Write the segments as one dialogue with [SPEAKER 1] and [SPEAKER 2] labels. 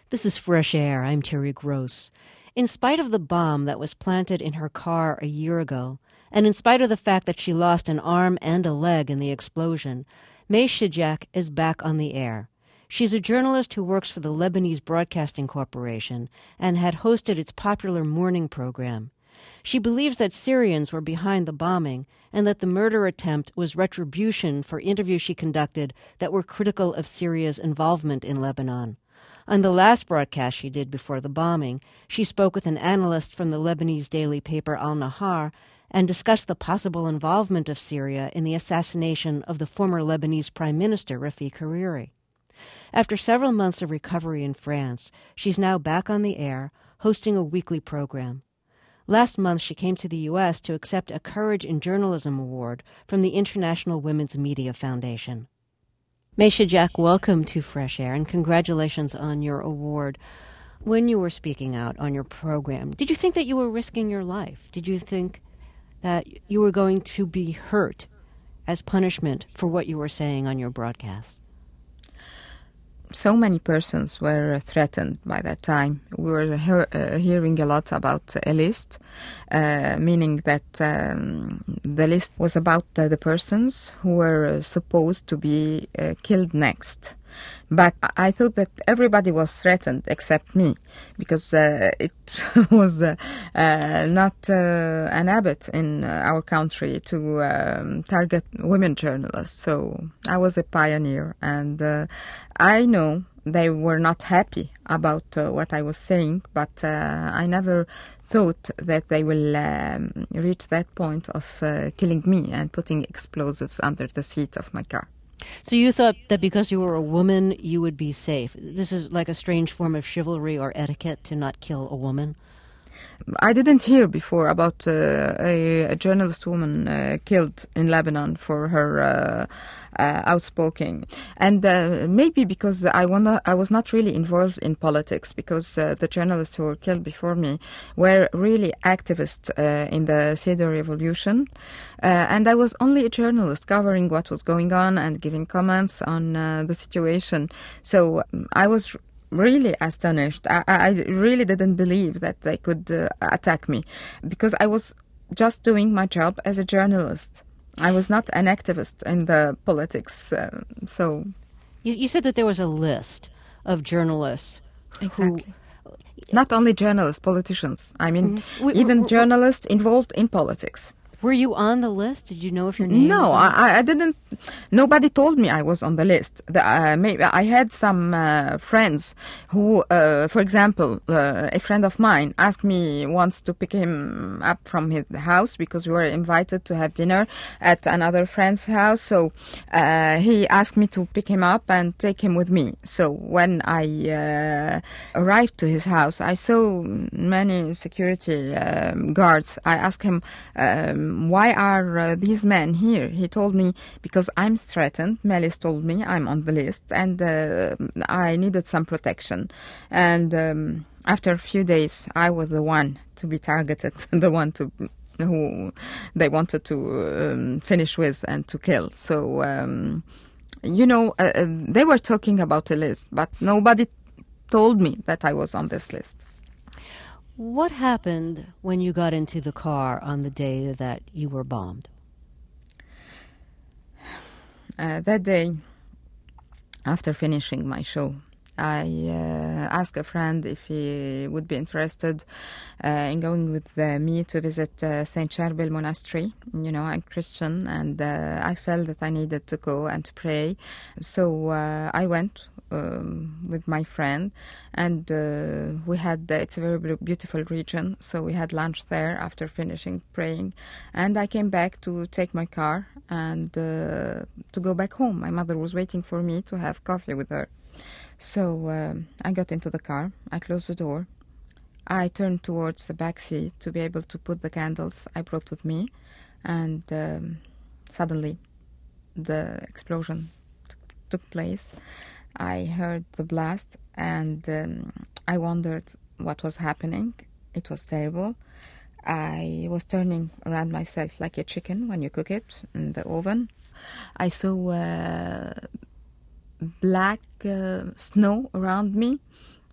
[SPEAKER 1] This is Fresh Air. I'm Terry Gross. In spite of the bomb that was planted in her car a year ago, and in spite of the fact that she lost an arm and a leg in the explosion, May Shijak is back on the air. She's a journalist who works for the Lebanese Broadcasting Corporation and had hosted its popular morning program. She believes that Syrians were behind the bombing and that the murder attempt was retribution for interviews she conducted that were critical of Syria's involvement in Lebanon. On the last broadcast she did before the bombing, she spoke with an analyst from the Lebanese daily paper Al-Nahar and discussed the possible involvement of Syria in the assassination of the former Lebanese Prime Minister Rafiq Hariri. After several months of recovery in France, she's now back on the air, hosting a weekly program. Last month, she came to the U.S. to accept a Courage in Journalism Award from the International Women's Media Foundation. May Shijak, welcome to Fresh Air, and congratulations on your award. When you were speaking out on your program, did you think that you were risking your life? Did you think that you were going to be hurt as punishment for what you were saying on your broadcast?
[SPEAKER 2] So many persons were threatened by that time. We were hearing a lot about a list, meaning that the list was about the persons who were supposed to be killed next. But I thought that everybody was threatened except me, because it was not an habit in our country to target women journalists. So I was a pioneer, and I know they were not happy about what I was saying, but I never thought that they will reach that point of killing me and putting explosives under the seat of my car.
[SPEAKER 1] So you thought that because you were a woman, you would be safe. This is like a strange form of chivalry or etiquette to not kill a woman?
[SPEAKER 2] I didn't hear before about a journalist woman killed in Lebanon for her outspoken. And maybe because I was not really involved in politics, because the journalists who were killed before me were really activists in the Syrian revolution. And I was only a journalist covering what was going on and giving comments on the situation. So I was really astonished. I really didn't believe that they could attack me, because I was just doing my job as a journalist. I was not an activist in the politics. So
[SPEAKER 1] you said that there was a list of journalists.
[SPEAKER 2] Exactly. Not only journalists, politicians. I mean, even journalists involved in politics.
[SPEAKER 1] Were you on the list? Did you know if your name
[SPEAKER 2] No,
[SPEAKER 1] was on
[SPEAKER 2] I didn't. Nobody told me I was on the list. Maybe I had some friends who, for example, a friend of mine asked me once to pick him up from his house because we were invited to have dinner at another friend's house. So he asked me to pick him up and take him with me. So when I arrived to his house, I saw many security guards. I asked him, why are these men here? He told me, because I'm threatened. Melis told me I'm on the list, and I needed some protection. And after a few days, I was the one to be targeted, the one who they wanted to finish with and to kill. So, they were talking about a list, but nobody told me that I was on this list.
[SPEAKER 1] What happened when you got into the car on the day that you were bombed?
[SPEAKER 2] That day, after finishing my show, I asked a friend if he would be interested in going with me to visit Saint Charbel Monastery. You know, I'm Christian, and I felt that I needed to go and to pray. So I went with my friend, and we had, it's a very beautiful region, so we had lunch there after finishing praying, and I came back to take my car and to go back home. My mother was waiting for me to have coffee with her. So I got into the car, I closed the door, I turned towards the back seat to be able to put the candles I brought with me, and suddenly the explosion took place. I heard the blast, and I wondered what was happening. It was terrible. I was turning around myself like a chicken when you cook it in the oven. I saw black snow around me,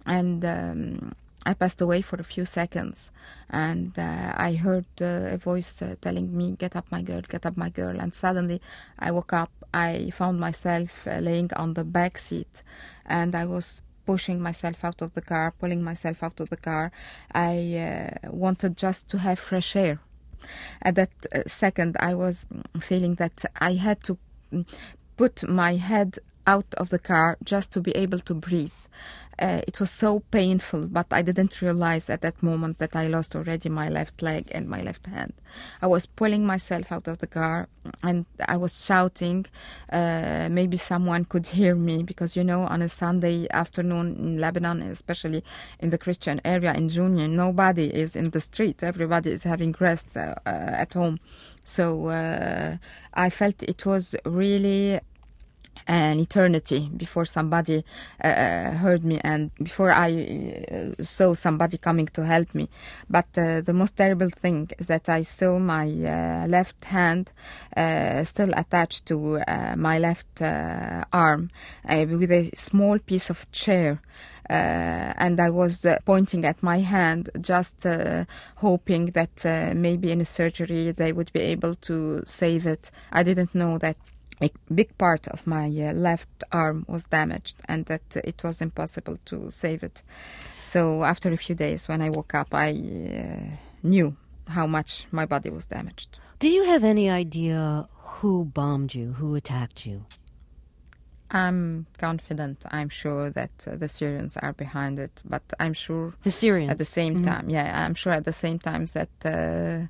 [SPEAKER 2] and I passed away for a few seconds, and I heard a voice telling me, "Get up, my girl, get up, my girl." And suddenly I woke up. I found myself laying on the back seat, and I was pushing myself out of the car, pulling myself out of the car. I wanted just to have fresh air. At that second, I was feeling that I had to put my head out of the car just to be able to breathe. It was so painful, but I didn't realize at that moment that I lost already my left leg and my left hand. I was pulling myself out of the car and I was shouting. Maybe someone could hear me because, you know, on a Sunday afternoon in Lebanon, especially in the Christian area in Junior, nobody is in the street. Everybody is having rest at home. So I felt it was really an eternity before somebody heard me and before I saw somebody coming to help me. But the most terrible thing is that I saw my left hand still attached to my left arm with a small piece of chair. And I was pointing at my hand, just hoping that maybe in a surgery they would be able to save it. I didn't know that a big part of my left arm was damaged and that it was impossible to save it. So after a few days when I woke up, I knew how much my body was damaged.
[SPEAKER 1] Do you have any idea who bombed you, who attacked you?
[SPEAKER 2] I'm confident, I'm sure that the Syrians are behind it, but I'm sure
[SPEAKER 1] the Syrians
[SPEAKER 2] at the same time, I'm sure at the same time that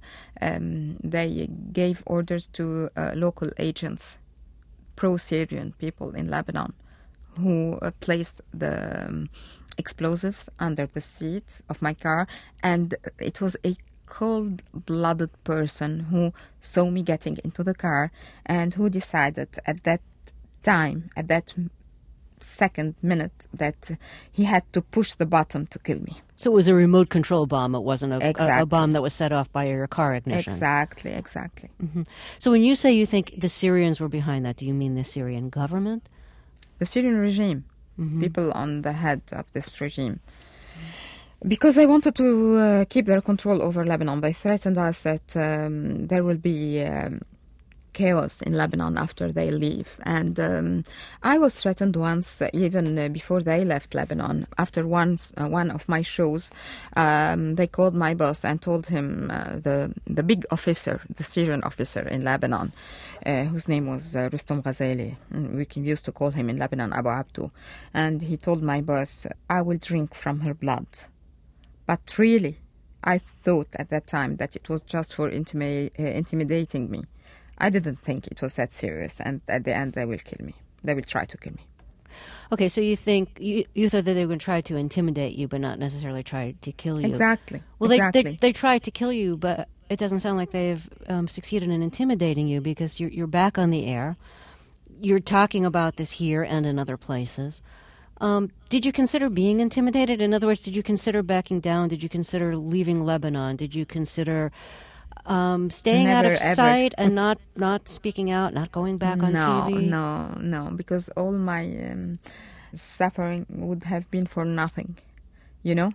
[SPEAKER 2] they gave orders to local agents, pro-Syrian people in Lebanon, who placed the explosives under the seat of my car, and it was a cold-blooded person who saw me getting into the car and who decided at that time, at that second minute, that he had to push the button to kill me.
[SPEAKER 1] So it was a remote control bomb. It wasn't
[SPEAKER 2] Exactly.
[SPEAKER 1] a bomb that was set off by your car ignition.
[SPEAKER 2] Exactly.
[SPEAKER 1] Mm-hmm. So when you say you think the Syrians were behind that, do you mean the Syrian government?
[SPEAKER 2] The Syrian regime,
[SPEAKER 1] Mm-hmm.
[SPEAKER 2] people on the head of this regime. Because they wanted to keep their control over Lebanon. They threatened us that there will be chaos in Lebanon after they leave. And I was threatened once, even before they left Lebanon. After one of my shows, they called my boss and told him, the big officer, the Syrian officer in Lebanon, whose name was Rustam Ghazali. We used to call him in Lebanon Abu Abdu. And he told my boss, "I will drink from her blood." But really, I thought at that time that it was just for intimidating me. I didn't think it was that serious, and at the end they will kill me. They will try to kill me.
[SPEAKER 1] Okay, so you think you thought that they were going to try to intimidate you, but not necessarily try to kill you.
[SPEAKER 2] Exactly.
[SPEAKER 1] Well,
[SPEAKER 2] exactly.
[SPEAKER 1] they tried to kill you, but it doesn't sound like they've succeeded in intimidating you because you're back on the air. You're talking about this here and in other places. Did you consider being intimidated? In other words, did you consider backing down? Did you consider leaving Lebanon? Did you consider staying out of sight and not speaking out, not going back on TV?
[SPEAKER 2] No, because all my suffering would have been for nothing, you know?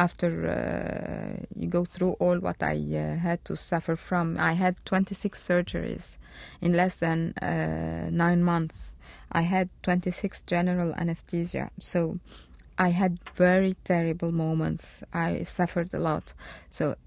[SPEAKER 2] After you go through all what I had to suffer from. I had 26 surgeries in less than 9 months. I had 26 general anesthesia, so I had very terrible moments. I suffered a lot. So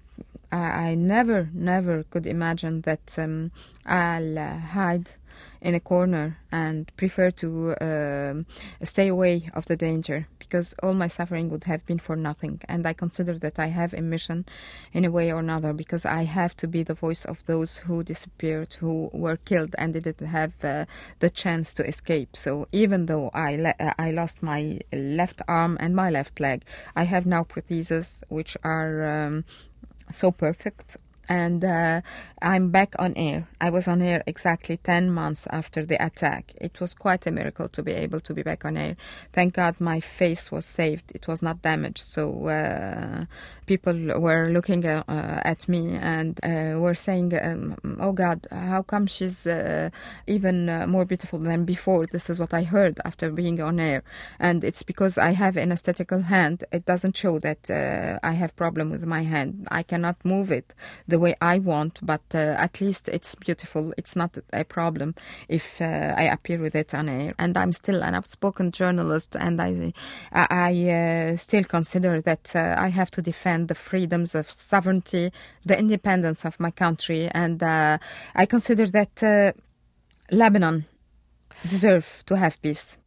[SPEAKER 2] I never could imagine that I'll hide in a corner and prefer to stay away of the danger, because all my suffering would have been for nothing. And I consider that I have a mission in a way or another, because I have to be the voice of those who disappeared, who were killed and didn't have the chance to escape. So even though I lost my left arm and my left leg, I have now prostheses which are so perfect. And I'm back on air. I was on air exactly 10 months after the attack. It was quite a miracle to be able to be back on air. Thank God my face was saved. It was not damaged. So people were looking at me and were saying, oh God, how come she's even more beautiful than before? This is what I heard after being on air. And it's because I have an aesthetical hand. It doesn't show that I have problem with my hand. I cannot move it the way I want, but at least it's beautiful. It's not a problem if I appear with it on air. And I'm still an outspoken journalist, and I still consider that I have to defend the freedoms of sovereignty, the independence of my country, and I consider that Lebanon deserves to have peace.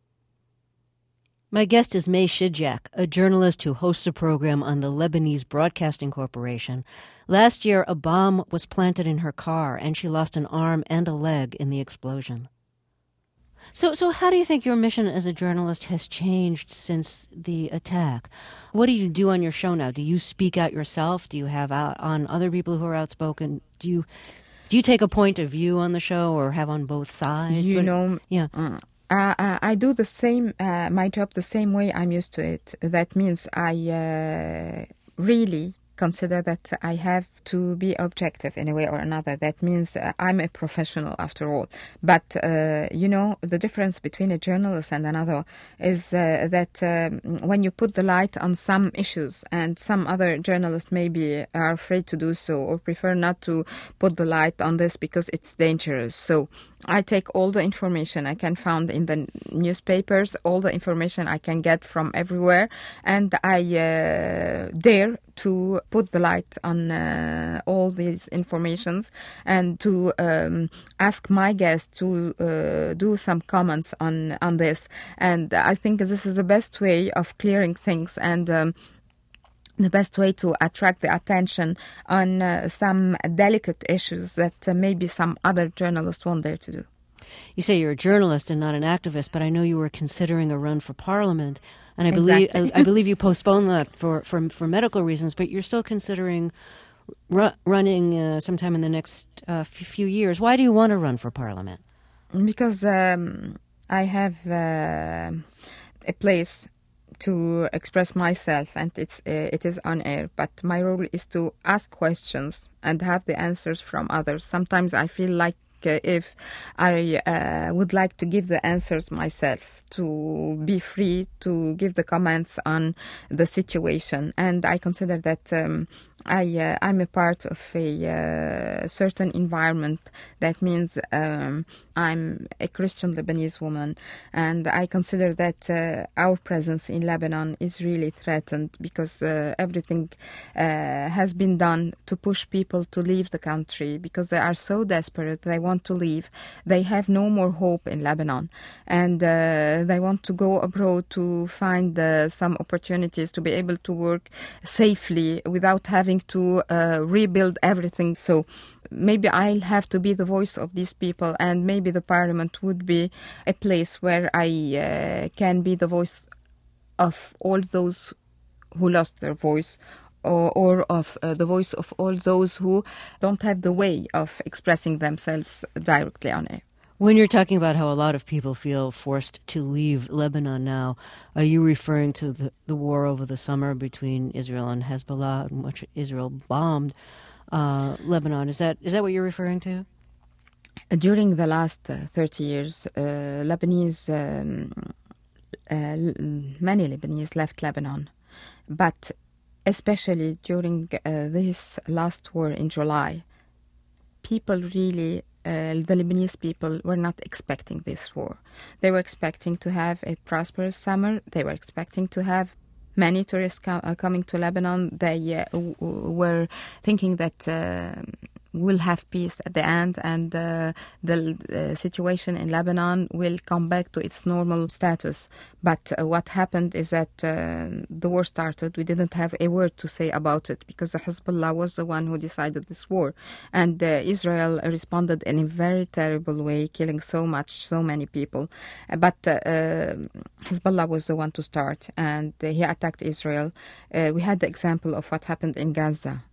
[SPEAKER 1] My guest is May Shijak, a journalist who hosts a program on the Lebanese Broadcasting Corporation. Last year, a bomb was planted in her car, and she lost an arm and a leg in the explosion. So how do you think your mission as a journalist has changed since the attack? What do you do on your show now? Do you speak out yourself? Do you have out on other people who are outspoken? Do you take a point of view on the show, or have on both sides?
[SPEAKER 2] I do the same, my job the same way I'm used to it. That means I really consider that I have to be objective in a way or another. That means I'm a professional after all. But, the difference between a journalist and another is that when you put the light on some issues, and some other journalists maybe are afraid to do so or prefer not to put the light on this because it's dangerous. So I take all the information I can find in the newspapers, all the information I can get from everywhere, and I dare to put the light on all these informations, and to ask my guests to do some comments on this. And I think this is the best way of clearing things, and the best way to attract the attention on some delicate issues that maybe some other journalists won't dare to do.
[SPEAKER 1] You say you're a journalist and not an activist, but I know you were considering a run for parliament, and I believe you postponed that for medical reasons, but you're still considering running sometime in the next few years. Why do you want to run for parliament?
[SPEAKER 2] Because I have a place to express myself, and it is on air. But my role is to ask questions and have the answers from others. Sometimes I feel like if I would like to give the answers myself, to be free to give the comments on the situation. And I consider that I'm a part of a certain environment. That means I'm a Christian Lebanese woman, and I consider that our presence in Lebanon is really threatened, because everything has been done to push people to leave the country, because they are so desperate. They want to leave. They have no more hope in Lebanon, and they want to go abroad to find some opportunities to be able to work safely without having to rebuild everything. So maybe I'll have to be the voice of these people, and maybe the parliament would be a place where I can be the voice of all those who lost their voice, or of the voice of all those who don't have the way of expressing themselves directly on air.
[SPEAKER 1] When you're talking about how a lot of people feel forced to leave Lebanon now, are you referring to the war over the summer between Israel and Hezbollah, in which Israel bombed Lebanon? Is that what you're referring to?
[SPEAKER 2] During the last 30 years, many Lebanese left Lebanon. But especially during this last war in July, people really... the Lebanese people were not expecting this war. They were expecting to have a prosperous summer. They were expecting to have many tourists coming to Lebanon. They were thinking that we'll have peace at the end, and the situation in Lebanon will come back to its normal status. But what happened is that the war started. We didn't have a word to say about it, because the Hezbollah was the one who decided this war. And Israel responded in a very terrible way, killing so many people. But Hezbollah was the one to start, and he attacked Israel. We had the example of what happened in Gaza.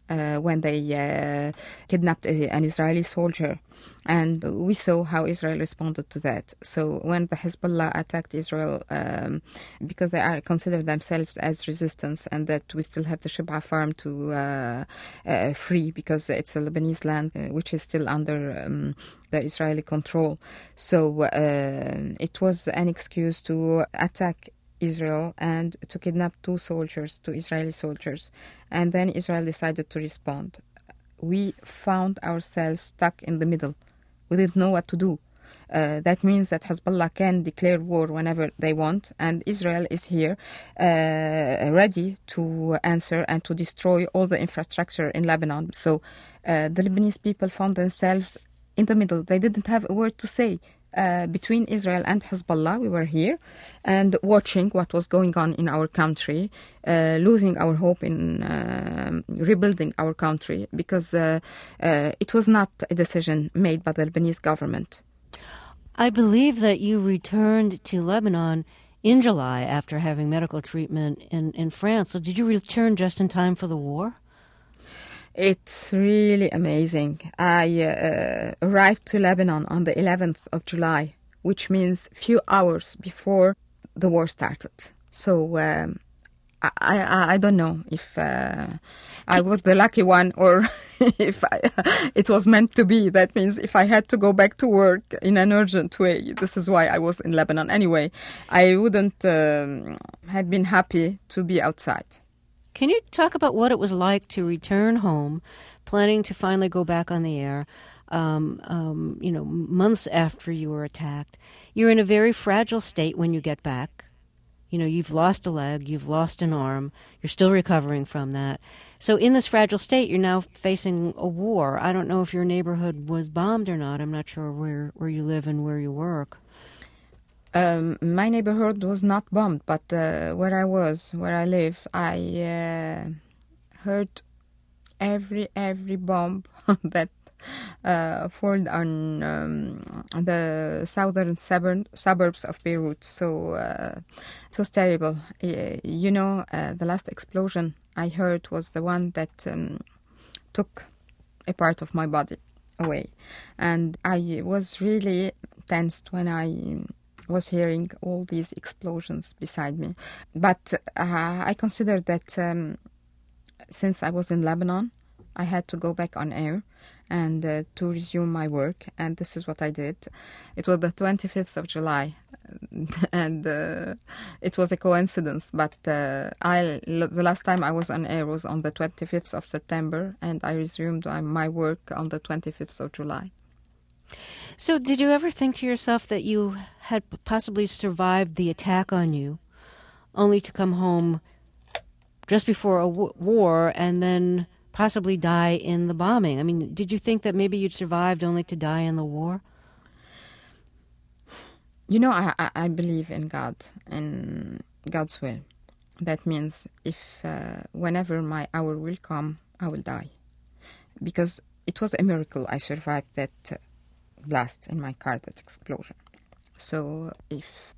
[SPEAKER 2] when they kidnapped an Israeli soldier. And we saw how Israel responded to that. So when the Hezbollah attacked Israel, because they consider themselves as resistance, and that we still have the Shib'a farm to free because it's a Lebanese land which is still under the Israeli control. So it was an excuse to attack Israel and to kidnap two Israeli soldiers. And then Israel decided to respond. We found ourselves stuck in the middle. We didn't know what to do. That means that Hezbollah can declare war whenever they want, and Israel is here ready to answer and to destroy all the infrastructure in Lebanon. So the Lebanese people found themselves in the middle. They didn't have a word to say. Between Israel and Hezbollah, we were here and watching what was going on in our country, losing our hope in rebuilding our country, because it was not a decision made by the Lebanese government.
[SPEAKER 1] I believe that you returned to Lebanon in July after having medical treatment in France. So did you return just in time for the war?
[SPEAKER 2] It's really amazing. I arrived to Lebanon on the 11th of July, which means few hours before the war started. So I don't know if I was the lucky one or if it was meant to be. That means if I had to go back to work in an urgent way, this is why I was in Lebanon. Anyway, I wouldn't have been happy to be outside.
[SPEAKER 1] Can you talk about what it was like to return home, planning to finally go back on the air, months after you were attacked? You're in a very fragile state when you get back. You know, you've lost a leg, you've lost an arm, you're still recovering from that. So in this fragile state, you're now facing a war. I don't know if your neighborhood was bombed or not. I'm not sure where you live and where you work.
[SPEAKER 2] My neighborhood was not bombed, but where I live, I heard every bomb that fallen on the southern suburbs of Beirut. So it was terrible. The last explosion I heard was the one that took a part of my body away. And I was really tensed when I was hearing all these explosions beside me. But I considered that since I was in Lebanon, I had to go back on air and to resume my work, and this is what I did. It was the 25th of July, and it was a coincidence, but the last time I was on air was on the 25th of September, and I resumed my work on the 25th of July.
[SPEAKER 1] So did you ever think to yourself that you had possibly survived the attack on you, only to come home just before a war and then possibly die in the bombing? I mean, did you think that maybe you'd survived only to die in the war?
[SPEAKER 2] You know, I believe in God, in God's will. That means if whenever my hour will come, I will die. Because it was a miracle I survived that blast in my car, that explosion. So if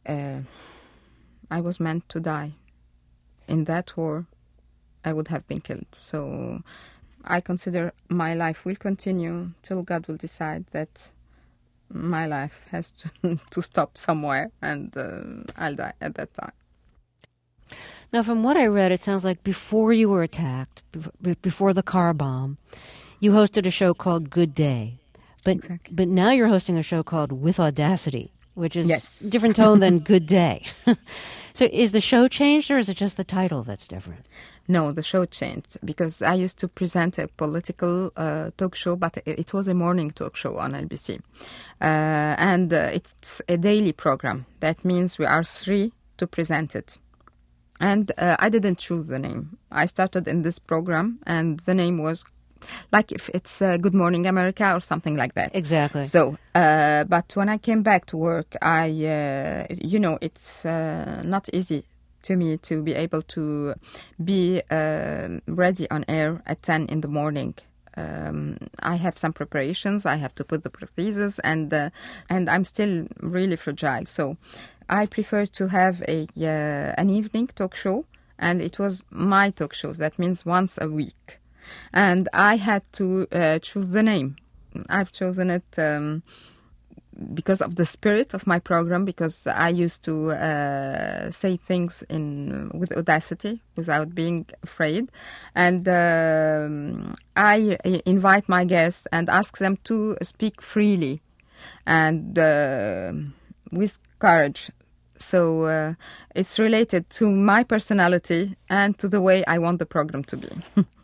[SPEAKER 2] I was meant to die in that war, I would have been killed. So I consider my life will continue till God will decide that my life has to stop somewhere, and I'll die at that time.
[SPEAKER 1] Now, from what I read, it sounds like before you were attacked, before the car bomb, you hosted a show called Good Day.
[SPEAKER 2] Exactly.
[SPEAKER 1] But now you're hosting a show called With Audacity, which is
[SPEAKER 2] yes.
[SPEAKER 1] a different tone than Good Day. So is the show changed, or is it just the title that's different?
[SPEAKER 2] No, the show changed because I used to present a political talk show, but it was a morning talk show on LBC. And it's a daily program. That means we are 3 to present it. And I didn't choose the name. I started in this program, and the name was like if it's Good Morning America or something like that.
[SPEAKER 1] Exactly.
[SPEAKER 2] So, but when I came back to work, it's not easy to me to be able to be ready on air at 10 in the morning. I have some preparations. I have to put the prosthesis, and I'm still really fragile. So I prefer to have an evening talk show, and it was my talk show. That means once a week. and I had to choose the name. I've chosen it because of the spirit of my program, because I used to say things with audacity without being afraid. And I invite my guests and ask them to speak freely and with courage. So it's related to my personality and to the way I want the program to be.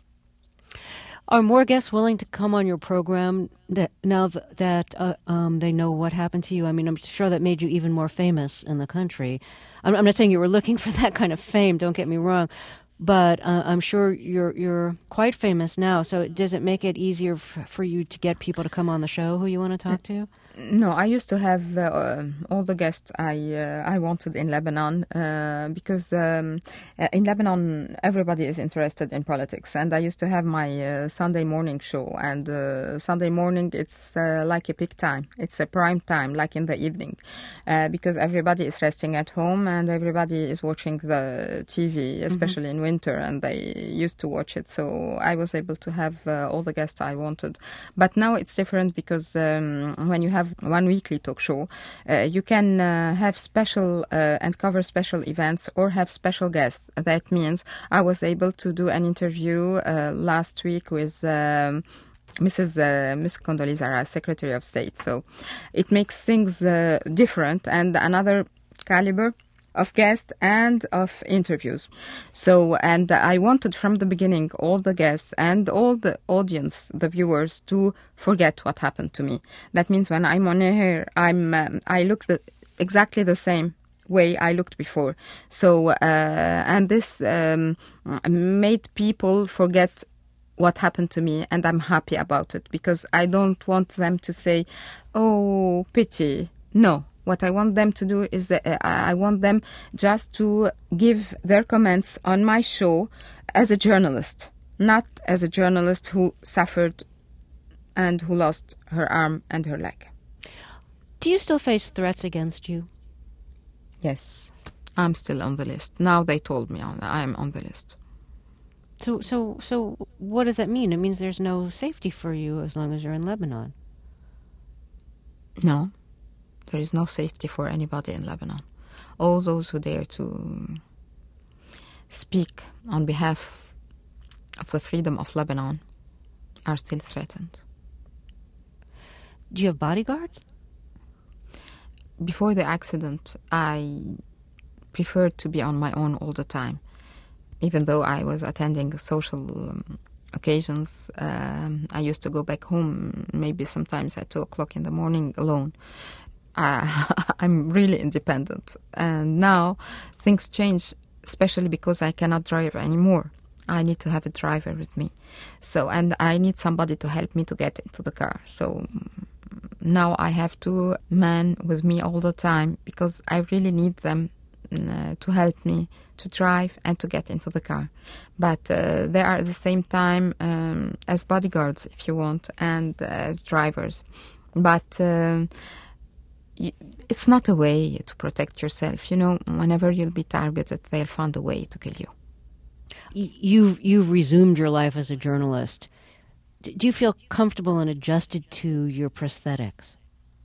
[SPEAKER 1] Are more guests willing to come on your program now that they know what happened to you? I mean, I'm sure that made you even more famous in the country. I'm not saying you were looking for that kind of fame, don't get me wrong, but I'm sure you're quite famous now. So does it make it easier for you to get people to come on the show who you want to talk to?
[SPEAKER 2] No, I used to have all the guests I wanted in Lebanon because in Lebanon everybody is interested in politics, and I used to have my Sunday morning show, and Sunday morning it's like a peak time, it's a prime time, like in the evening, because everybody is resting at home and everybody is watching the TV, especially in winter, and they used to watch it. So I was able to have all the guests I wanted, but now it's different because when you have one weekly talk show, you can have special and cover special events or have special guests. That means I was able to do an interview last week with Miss Condoleezza Rice, Secretary of State. So it makes things different and another caliber of guests and of interviews. So, and I wanted from the beginning all the guests and all the audience, the viewers, to forget what happened to me. That means when I'm on air, I look exactly the same way I looked before. So, and this made people forget what happened to me, and I'm happy about it because I don't want them to say, "Oh, pity." No. What I want them to do is I want them just to give their comments on my show as a journalist, not as a journalist who suffered and who lost her arm and her leg.
[SPEAKER 1] Do you still face threats against you?
[SPEAKER 2] Yes, I'm still on the list. Now they told me I'm on the list.
[SPEAKER 1] So what does that mean? It means there's no safety for you as long as you're in Lebanon.
[SPEAKER 2] No. There is no safety for anybody in Lebanon. All those who dare to speak on behalf of the freedom of Lebanon are still threatened.
[SPEAKER 1] Do you have bodyguards?
[SPEAKER 2] Before the accident, I preferred to be on my own all the time. Even though I was attending social occasions, I used to go back home maybe sometimes at 2 o'clock in the morning alone. I'm really independent, and now things change, especially because I cannot drive anymore. I need to have a driver with me, so, and I need somebody to help me to get into the car. So now I have 2 men with me all the time because I really need them to help me to drive and to get into the car. But they are at the same time as bodyguards, if you want, and as drivers. But it's not a way to protect yourself. You know, whenever you'll be targeted, they'll find a way to kill you.
[SPEAKER 1] You've resumed your life as a journalist. Do you feel comfortable and adjusted to your prosthetics?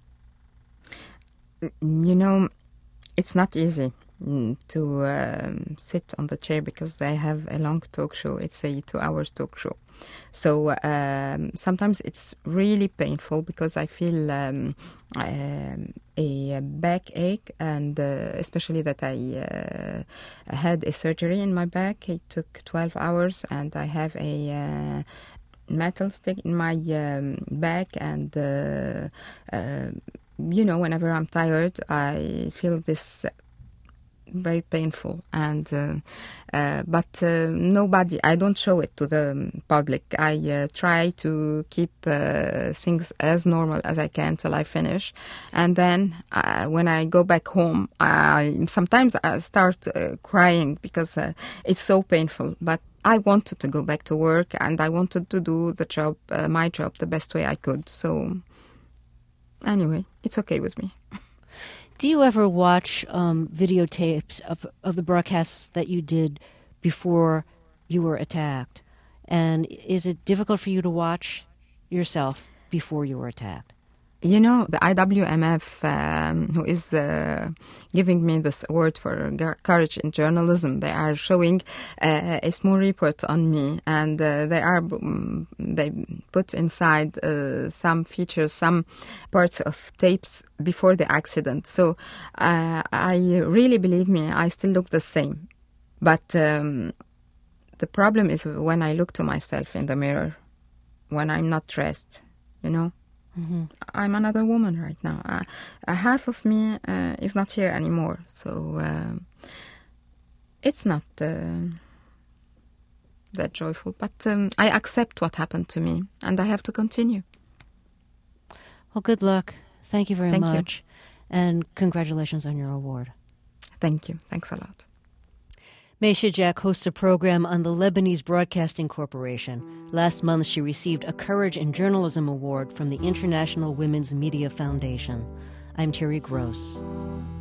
[SPEAKER 2] You know, it's not easy to sit on the chair because they have a long talk show. It's a 2 hours talk show. So sometimes it's really painful because I feel a backache, and especially that I had a surgery in my back. It took 12 hours, and I have a metal stick in my back, and you know, whenever I'm tired, I feel this very painful, and but nobody, I don't show it to the public. I try to keep things as normal as I can till I finish, and then when I go back home, sometimes I start crying because it's so painful, but I wanted to go back to work, and I wanted to do the job, my job, the best way I could. So anyway, it's okay with me.
[SPEAKER 1] Do you ever watch videotapes of the broadcasts that you did before you were attacked? And is it difficult for you to watch yourself before you were attacked?
[SPEAKER 2] You know, the IWMF, who is giving me this award for courage in journalism, they are showing a small report on me, and they put inside some features, some parts of tapes before the accident. So I really, believe me, I still look the same. But the problem is when I look to myself in the mirror, when I'm not dressed, you know. Mm-hmm. I'm another woman right now. Half of me is not here anymore. So it's not that joyful. But I accept what happened to me, and I have to continue.
[SPEAKER 1] Well, good luck. Thank you very much.
[SPEAKER 2] Thank you.
[SPEAKER 1] And congratulations on your award.
[SPEAKER 2] Thank you. Thanks a lot.
[SPEAKER 1] Meisha Jack hosts a program on the Lebanese Broadcasting Corporation. Last month, she received a Courage in Journalism Award from the International Women's Media Foundation. I'm Terry Gross.